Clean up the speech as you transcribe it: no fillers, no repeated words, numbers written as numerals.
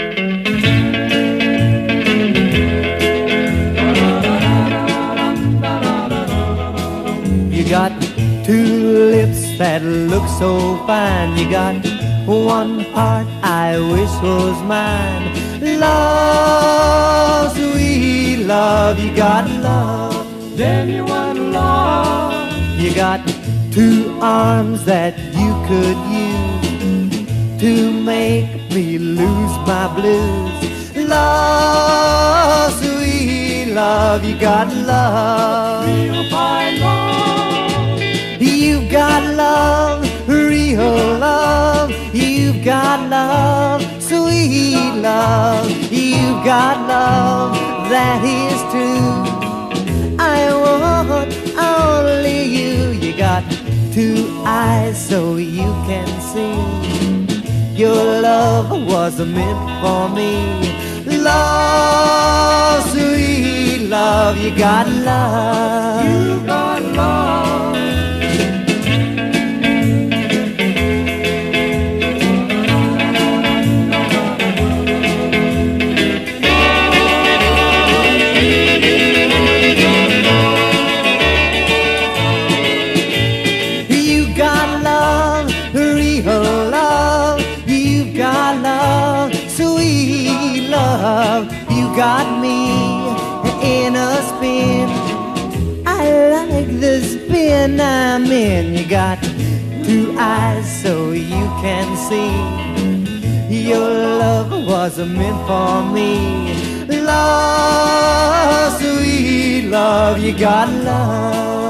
You got two lips that look so fine. You got one heart I wish was mine. Love, sweet love, you got love, then you want love. You got two arms that you could use to make me lose my blues. Love, sweet love, you got love, real fine love. You've got love, real love. You've got love, sweet love. You've got love that is true. I want only you. You got two eyes so you can see. Your love was meant for me. Love, sweet love. You got love. You got love. You got me in a spin. I like the spin I'm in. You got two eyes so you can see. Your love was meant for me. Love, sweet love, you got love.